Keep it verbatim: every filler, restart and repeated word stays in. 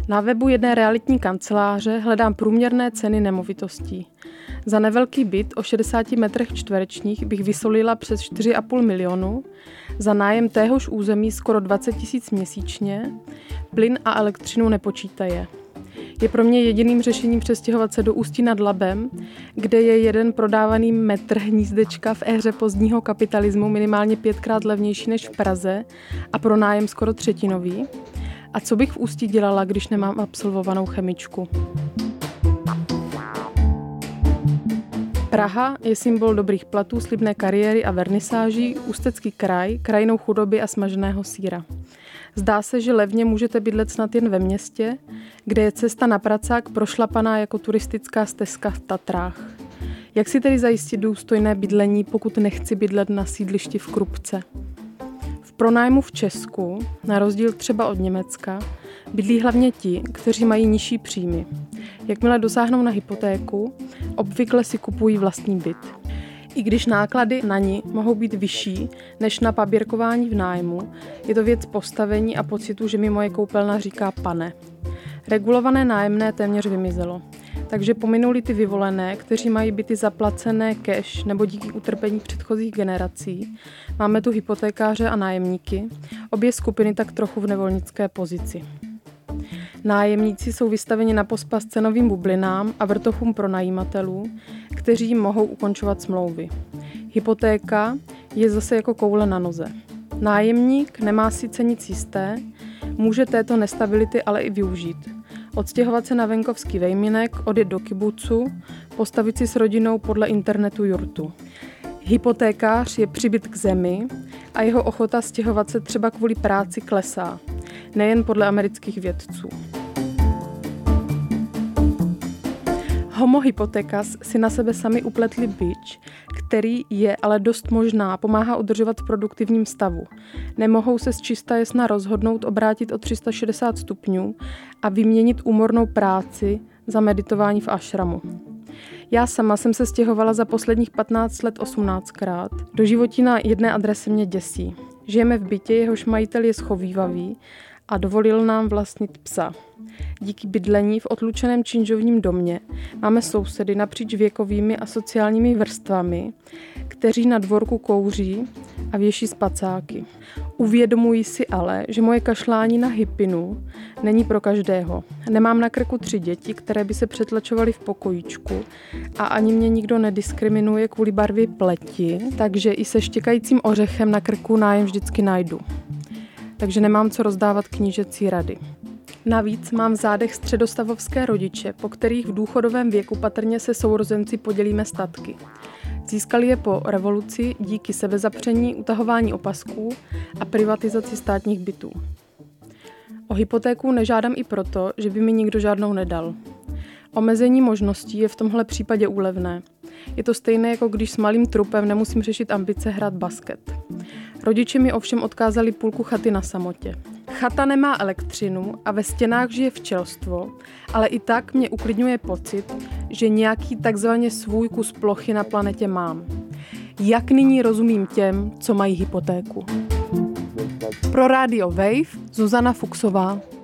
Na webu jedné realitní kanceláře hledám průměrné ceny nemovitostí. Za nevelký byt o šedesáti metrech čtverečních bych vysolila přes čtyři a půl milionu, za nájem téhož území skoro dvacet tisíc měsíčně, plyn a elektřinu nepočítaje. Je pro mě jediným řešením přestěhovat se do Ústí nad Labem, kde je jeden prodávaný metr hnízdečka v éře pozdního kapitalismu minimálně pětkrát levnější než v Praze a pro nájem skoro třetinový. A co bych v Ústí dělala, když nemám absolvovanou chemičku? Praha je symbol dobrých platů, slibné kariéry a vernisáží, Ústecký kraj, krajinou chudoby a smaženého sýra. Zdá se, že levně můžete bydlet snad jen ve městě, kde je cesta na pracák prošlapaná jako turistická stezka v Tatrách. Jak si tedy zajistit důstojné bydlení, pokud nechci bydlet na sídlišti v Krupce? V pronájmu v Česku, na rozdíl třeba od Německa, bydlí hlavně ti, kteří mají nižší příjmy. Jakmile dosáhnou na hypotéku, obvykle si kupují vlastní byt. I když náklady na ni mohou být vyšší než na paběrkování v nájmu, je to věc postavení a pocitu, že mi moje koupelna říká pane. Regulované nájemné téměř vymizelo, takže pominuli ty vyvolené, kteří mají byty zaplacené cash nebo díky utrpení předchozích generací. Máme tu hypotékáře a nájemníky, obě skupiny tak trochu v nevolnické pozici. Nájemníci jsou vystaveni na pospas cenovým bublinám a vrtochům pronajímatelů, kteří mohou ukončovat smlouvy. Hypotéka je zase jako koule na noze. Nájemník nemá sice nic jisté, může této nestability ale i využít. Odstěhovat se na venkovský vejminek, odjet do kibucu, postavit si s rodinou podle internetu jurtu. Hypotékář je přibyt k zemi a jeho ochota stěhovat se třeba kvůli práci klesá. Nejen podle amerických vědců. Homo hypothekas si na sebe sami upletli bič, který je ale dost možná pomáhá udržovat v produktivním stavu. Nemohou se z čista jasna rozhodnout obrátit o tři sta šedesát stupňů a vyměnit úmornou práci za meditování v ašramu. Já sama jsem se stěhovala za posledních patnáct let osmnáctkrát. Doživotí na jedné adrese mě děsí. Žijeme v bytě, jehož majitel je schovívavý a dovolil nám vlastnit psa. Díky bydlení v odlučeném činžovním domě máme sousedy napříč věkovými a sociálními vrstvami, kteří na dvorku kouří a věší spacáky. Uvědomuji si ale, že moje kašlání na hypinu není pro každého. Nemám na krku tři děti, které by se přetlačovaly v pokojíčku a ani mě nikdo nediskriminuje kvůli barvě pleti, takže i se štěkajícím ořechem na krku nájem vždycky najdu. Takže nemám co rozdávat knížecí rady. Navíc mám v zádech středostavovské rodiče, po kterých v důchodovém věku patrně se sourozenci podělíme statky. Získali je po revoluci díky sebezapření, utahování opasků a privatizaci státních bytů. O hypotéku nežádám i proto, že by mi nikdo žádnou nedal. Omezení možností je v tomhle případě úlevné. Je to stejné, jako když s malým trupem nemusím řešit ambice hrát basket. Rodiče mi ovšem odkázali půlku chaty na samotě. Chata nemá elektřinu a ve stěnách žije včelstvo, ale i tak mě uklidňuje pocit, že nějaký takzvaně svůj kus plochy na planetě mám. Jak nyní rozumím těm, co mají hypotéku? Pro Radio Wave Zuzana Fuchsová.